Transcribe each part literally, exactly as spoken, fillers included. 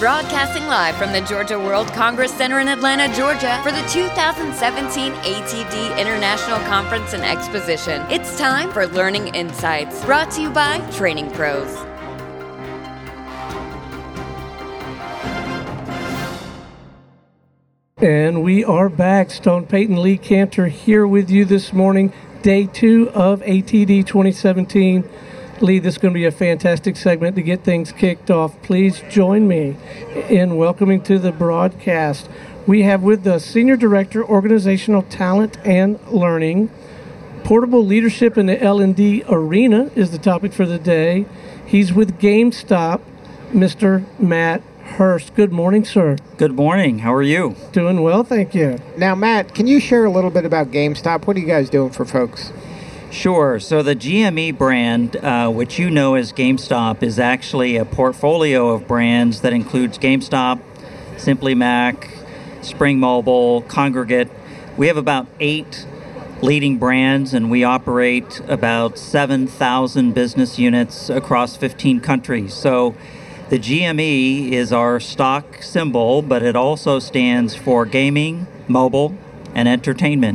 Broadcasting live from the Georgia World Congress Center in Atlanta, Georgia for the two thousand seventeen A T D International Conference and Exposition. It's time for Learning Insights, brought to you by Training Pros. And we are back. Stone Payton, Lee Cantor here with you this morning, day two of A T D twenty seventeen. Lee, this is going to be a fantastic segment to get things kicked off. Please join me in welcoming to the broadcast. We have with us Senior Director, Organizational Talent and Learning. Portable leadership in the L and D arena is the topic for the day. He's with GameStop, Mister Matt Hurst. Good morning, sir. Good morning. How are you? Doing well, thank you. Now, Matt, can you share a little bit about GameStop? What are you guys doing for folks? Sure. So the G M E brand, uh, which you know as GameStop, is actually a portfolio of brands that includes GameStop, Simply Mac, Spring Mobile, Kongregate. We have about eight leading brands, and we operate about seven thousand business units across fifteen countries. So the G M E is our stock symbol, but it also stands for gaming, mobile, and entertainment.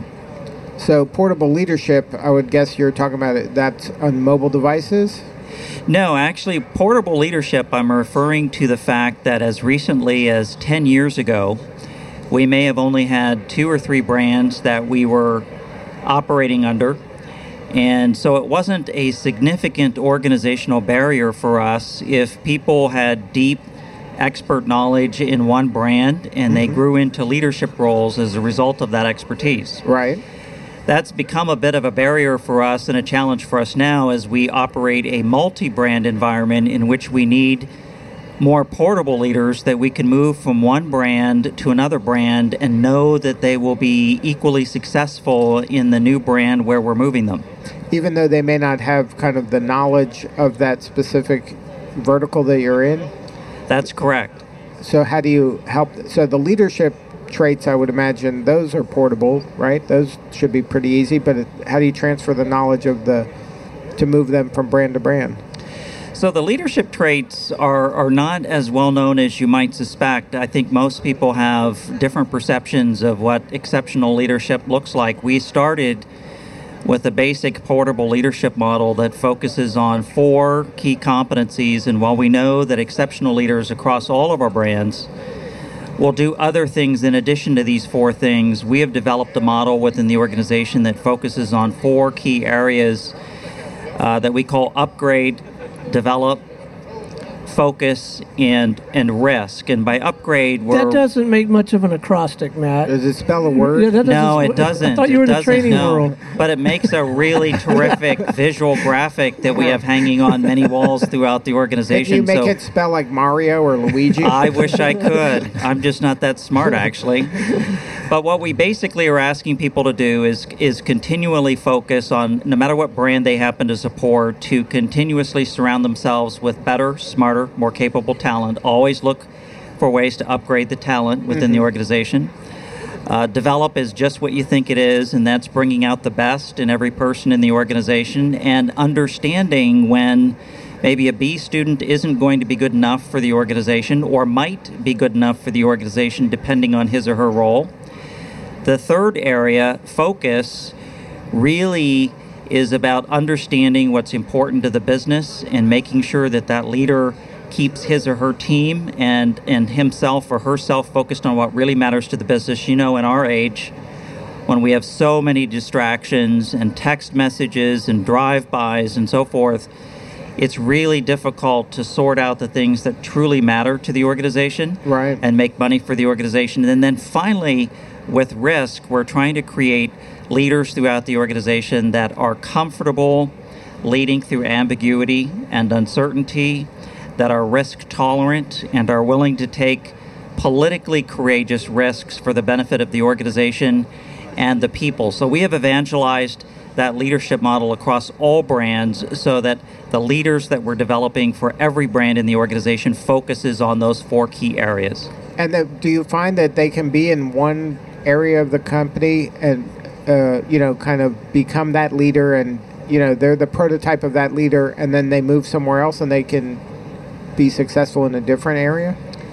So portable leadership, I would guess you're talking about it, that's on mobile devices? No, actually, portable leadership, I'm referring to the fact that as recently as ten years ago, we may have only had two or three brands that we were operating under. And so it wasn't a significant organizational barrier for us if people had deep expert knowledge in one brand and mm-hmm. they grew into leadership roles as a result of that expertise. Right. That's become a bit of a barrier for us and a challenge for us now as we operate a multi-brand environment in which we need more portable leaders that we can move from one brand to another brand and know that they will be equally successful in the new brand where we're moving them. Even though they may not have kind of the knowledge of that specific vertical that you're in? That's correct. So how do you help? So the leadership traits, I would imagine, those are portable, right? Those should be pretty easy, but it, how do you transfer the knowledge of the, to move them from brand to brand? So the leadership traits are, are not as well known as you might suspect. I think most people have different perceptions of what exceptional leadership looks like. We started with a basic portable leadership model that focuses on four key competencies, and while we know that exceptional leaders across all of our brands will do other things in addition to these four things, we have developed a model within the organization that focuses on four key areas uh, that we call upgrade, develop, focus, and and risk. And by upgrade, we're... That doesn't make much of an acrostic, Matt. Does it spell a word? Yeah, that no, it doesn't. I thought you were it in the training no. world. But it makes a really terrific visual graphic that we have hanging on many walls throughout the organization. Can you make so it spell like Mario or Luigi? I wish I could. I'm just not that smart, actually. But what we basically are asking people to do is is continually focus on, no matter what brand they happen to support, to continuously surround themselves with better, smarter, more capable talent. Always look for ways to upgrade the talent within mm-hmm. the organization. Uh, develop is just what you think it is, and that's bringing out the best in every person in the organization and understanding when maybe a B student isn't going to be good enough for the organization or might be good enough for the organization depending on his or her role. The third area, focus, really is about understanding what's important to the business and making sure that that leader keeps his or her team and, and himself or herself focused on what really matters to the business. You know, in our age, when we have so many distractions and text messages and drive-bys and so forth, it's really difficult to sort out the things that truly matter to the organization right. and make money for the organization. And then finally, with risk, we're trying to create leaders throughout the organization that are comfortable leading through ambiguity and uncertainty, that are risk tolerant and are willing to take politically courageous risks for the benefit of the organization and the people. So we have evangelized that leadership model across all brands so that the leaders that we're developing for every brand in the organization focuses on those four key areas. And the, do you find that they can be in one area of the company and, uh, you know, kind of become that leader and, you know, they're the prototype of that leader and then they move somewhere else and they can be successful in a different area?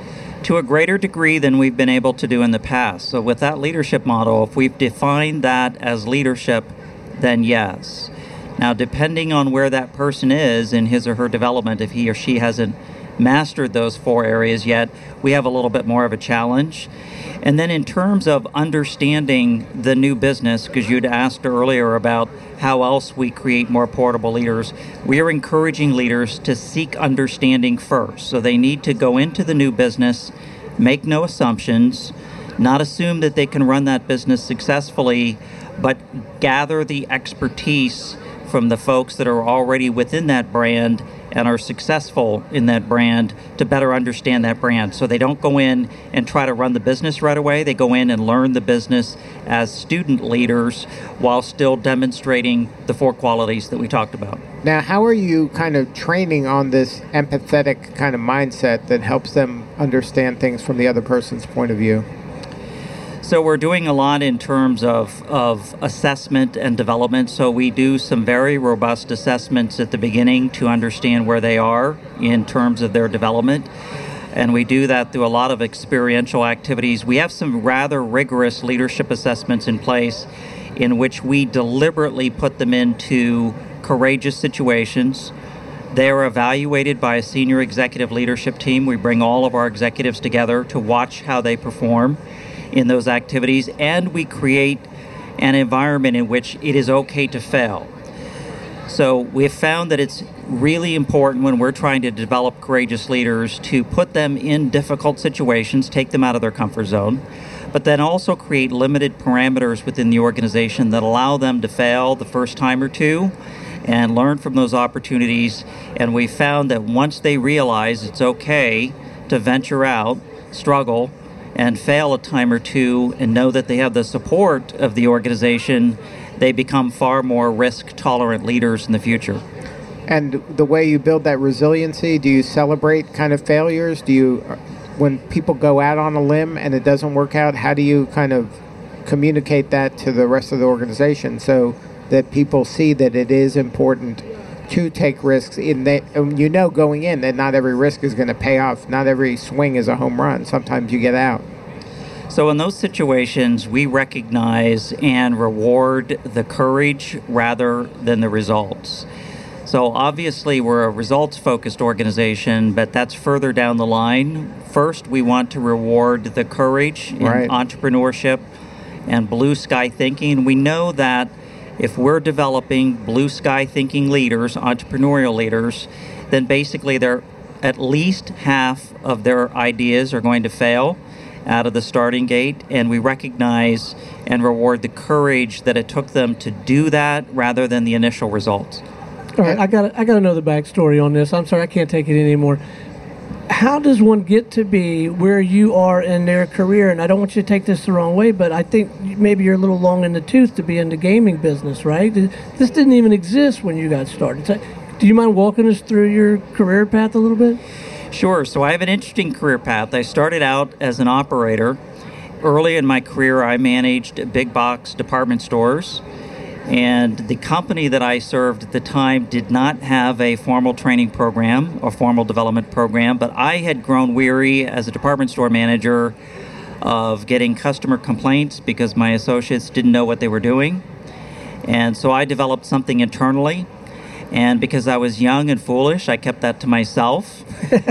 to a greater degree than we've been able to do in the past. So with that leadership model, if we've defined that as leadership, then yes. Now, depending on where that person is in his or her development, if he or she hasn't mastered those four areas yet, we have a little bit more of a challenge. And then in terms of understanding the new business, because you'd asked earlier about how else we create more portable leaders, we are encouraging leaders to seek understanding first. So they need to go into the new business, make no assumptions, not assume that they can run that business successfully, but gather the expertise from the folks that are already within that brand and are successful in that brand to better understand that brand. So they don't go in and try to run the business right away. They go in and learn the business as student leaders while still demonstrating the four qualities that we talked about. Now, how are you kind of training on this empathetic kind of mindset that helps them understand things from the other person's point of view? So we're doing a lot in terms of, of assessment and development. So we do some very robust assessments at the beginning to understand where they are in terms of their development. And we do that through a lot of experiential activities. We have some rather rigorous leadership assessments in place in which we deliberately put them into courageous situations. They are evaluated by a senior executive leadership team. We bring all of our executives together to watch how they perform in those activities, and we create an environment in which it is okay to fail. So we've found that it's really important when we're trying to develop courageous leaders to put them in difficult situations, take them out of their comfort zone, but then also create limited parameters within the organization that allow them to fail the first time or two and learn from those opportunities. And we found that once they realize it's okay to venture out, struggle, and fail a time or two and know that they have the support of the organization, they become far more risk-tolerant leaders in the future. And the way you build that resiliency, do you celebrate kind of failures? Do you, when people go out on a limb and it doesn't work out, how do you kind of communicate that to the rest of the organization so that people see that it is important to take risks? In that, you know, going in that not every risk is going to pay off. Not every swing is a home run. Sometimes you get out. So in those situations, we recognize and reward the courage rather than the results. So obviously we're a results-focused organization, but that's further down the line. First, we want to reward the courage in right. entrepreneurship and blue sky thinking. We know that if we're developing blue sky thinking leaders, entrepreneurial leaders, then basically they're at least half of their ideas are going to fail out of the starting gate, and we recognize and reward the courage that it took them to do that rather than the initial results. All right, I got I got to know the backstory on this. I'm sorry, I can't take it anymore. How does one get to be where you are in their career? And I don't want you to take this the wrong way, but I think maybe you're a little long in the tooth to be in the gaming business, right? This didn't even exist when you got started. So, do you mind walking us through your career path a little bit? Sure. So I have an interesting career path. I started out as an operator. Early in my career, I managed big box department stores. And the company that I served at the time did not have a formal training program or formal development program, but I had grown weary as a department store manager of getting customer complaints because my associates didn't know what they were doing. And so I developed something internally. And because I was young and foolish, I kept that to myself.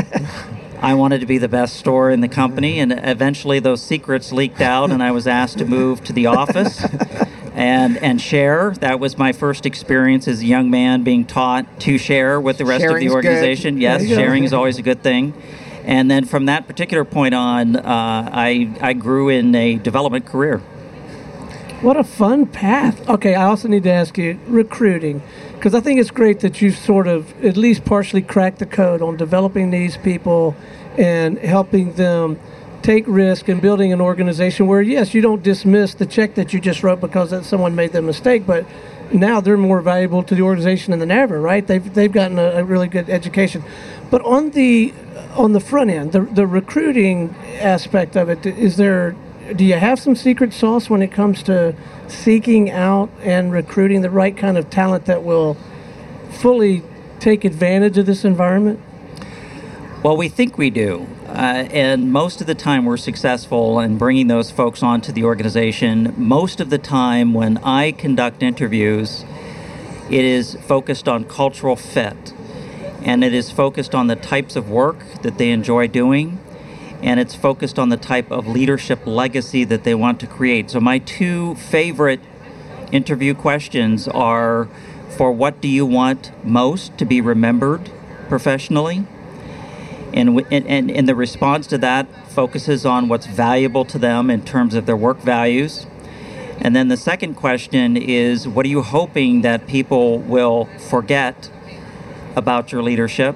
I wanted to be the best store in the company, and eventually those secrets leaked out, and I was asked to move to the office and and share. That was my first experience as a young man being taught to share with the rest Sharing's of the organization. good. Yes, sharing is always a good thing. And then from that particular point on, uh, I I grew in a development career. What a fun path. Okay, I also need to ask you, recruiting, because I think it's great that you've sort of at least partially cracked the code on developing these people and helping them take risk and building an organization where, yes, you don't dismiss the check that you just wrote because that someone made the mistake, but now they're more valuable to the organization than ever, right? They've they've gotten a, a really good education. But on the on the front end, the the recruiting aspect of it, is there, do you have some secret sauce when it comes to seeking out and recruiting the right kind of talent that will fully take advantage of this environment? Well, we think we do. Uh, and most of the time we're successful in bringing those folks onto the organization. Most of the time when I conduct interviews, it is focused on cultural fit, and it is focused on the types of work that they enjoy doing, and it's focused on the type of leadership legacy that they want to create. So my two favorite interview questions are, for what do you want most to be remembered professionally? And, and, and the response to that focuses on what's valuable to them in terms of their work values. And then the second question is, what are you hoping that people will forget about your leadership?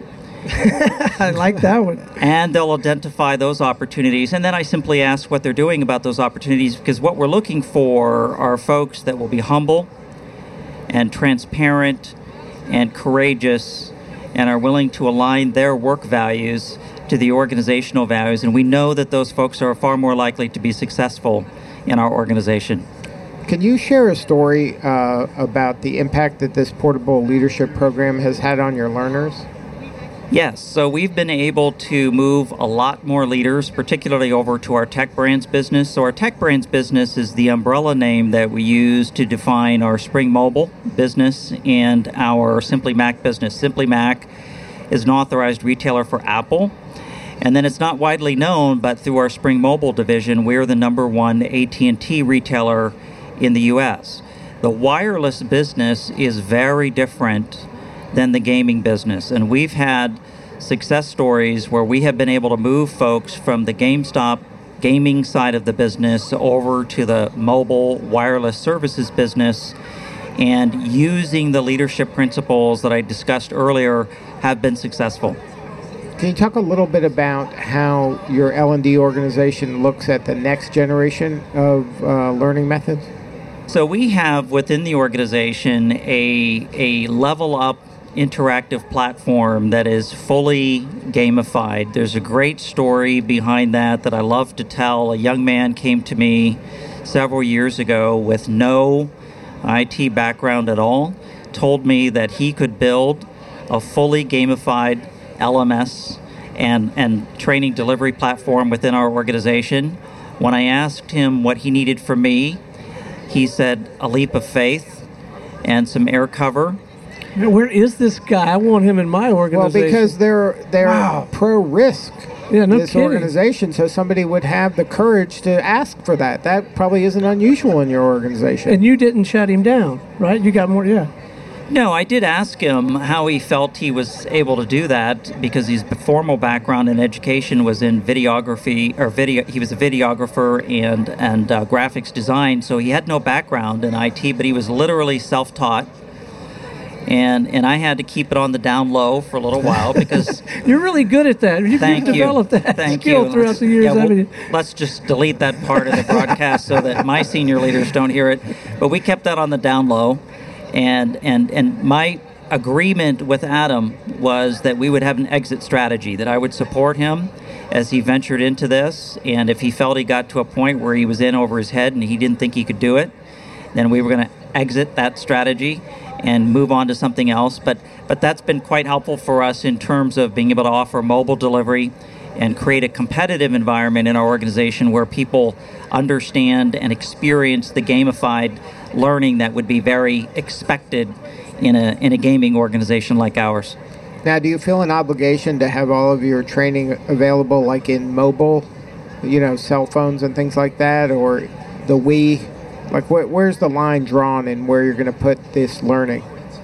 I like that one. And they'll identify those opportunities. And then I simply ask what they're doing about those opportunities, because what we're looking for are folks that will be humble and transparent and courageous and are willing to align their work values to the organizational values. And we know that those folks are far more likely to be successful in our organization. Can you share a story uh, about the impact that this portable leadership program has had on your learners? Yes, so we've been able to move a lot more leaders, particularly over to our Tech Brands business. So our Tech Brands business is the umbrella name that we use to define our Spring Mobile business and our Simply Mac business. Simply Mac is an authorized retailer for Apple. And then it's not widely known, but through our Spring Mobile division, we're the number one A T and T retailer in the U S. The wireless business is very different than the gaming business. And we've had success stories where we have been able to move folks from the GameStop gaming side of the business over to the mobile wireless services business, and using the leadership principles that I discussed earlier have been successful. Can you talk a little bit about how your L and D organization looks at the next generation of uh, learning methods? So we have within the organization a, a level up interactive platform that is fully gamified. There's a great story behind that that I love to tell. A young man came to me several years ago with no I T background at all, told me that he could build a fully gamified L M S and, and training delivery platform within our organization. When I asked him what he needed from me, he said a leap of faith and some air cover. Man, where is this guy? I want him in my organization. Well, because they're they're Wow. pro-risk, Yeah, no this kidding. organization, so somebody would have the courage to ask for that. That probably isn't unusual in your organization. And you didn't shut him down, right? You got more, yeah. No, I did ask him how he felt he was able to do that, because his formal background in education was in videography, or video. He was a videographer and and uh, graphics design, so he had no background in I T, but he was literally self-taught. And and I had to keep it on the down low for a little while because You're really good at that. You've, thank you've you. developed that Thank skill you. throughout Let's- the years, yeah, we'll- haven't you? let's just delete that part of the broadcast so that my senior leaders don't hear it. But we kept that on the down low, and and and my agreement with Adam was that we would have an exit strategy, that I would support him as he ventured into this, and if he felt he got to a point where he was in over his head and he didn't think he could do it, then we were going to exit that strategy and move on to something else. But but that's been quite helpful for us in terms of being able to offer mobile delivery and create a competitive environment in our organization where people understand and experience the gamified learning that would be very expected in a in a gaming organization like ours. Now, do you feel an obligation to have all of your training available, like in mobile, you know, cell phones and things like that, or the Wii? Like, wh- where's the line drawn in where you're going to put this learning?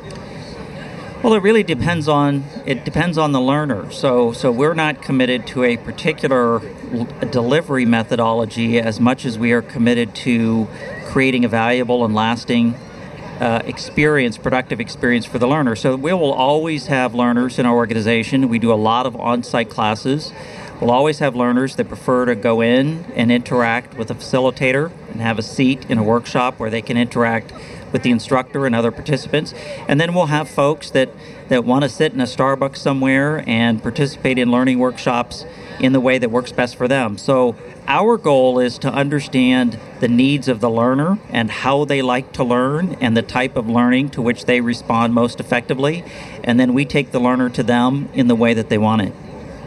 Well, it really depends on it depends on the learner. So so we're not committed to a particular l- delivery methodology as much as we are committed to creating a valuable and lasting uh, experience, productive experience for the learner. So we will always have learners in our organization. We do a lot of on-site classes. We'll always have learners that prefer to go in and interact with a facilitator and have a seat in a workshop where they can interact with the instructor and other participants. And then we'll have folks that, that want to sit in a Starbucks somewhere and participate in learning workshops in the way that works best for them. So our goal is to understand the needs of the learner and how they like to learn and the type of learning to which they respond most effectively. And then we take the learner to them in the way that they want it.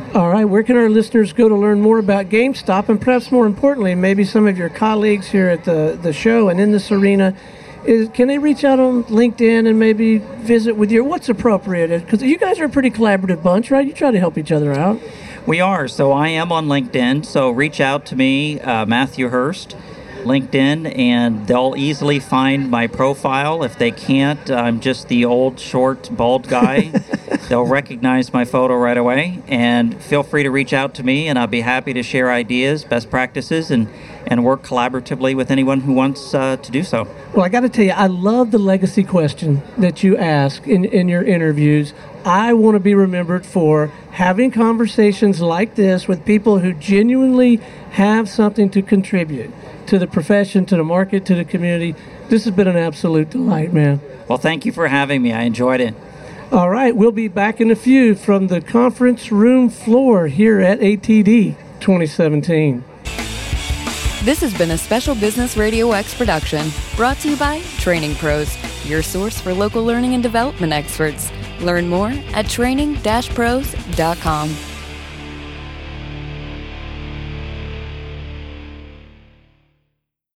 All right, where can our listeners go to learn more about GameStop, and perhaps more importantly, maybe some of your colleagues here at the, the show and in this arena? Is, can they reach out on LinkedIn and maybe visit with you? What's appropriate? Because you guys are a pretty collaborative bunch, right? You try to help each other out. We are. So I am on LinkedIn. So reach out to me, uh, Matthew Hurst, LinkedIn, and they'll easily find my profile. If they can't, I'm just the old, short, bald guy. They'll recognize my photo right away. And feel free to reach out to me, and I'll be happy to share ideas, best practices, and, and work collaboratively with anyone who wants uh, to do so. Well, I got to tell you, I love the legacy question that you ask in, in your interviews. I want to be remembered for having conversations like this with people who genuinely have something to contribute to the profession, to the market, to the community. This has been an absolute delight, man. Well, thank you for having me. I enjoyed it. All right, we'll be back in a few from the conference room floor here at A T D twenty seventeen. This has been a Special Business Radio X production, brought to you by Training Pros, your source for local learning and development experts. Learn more at training dash pros dot com.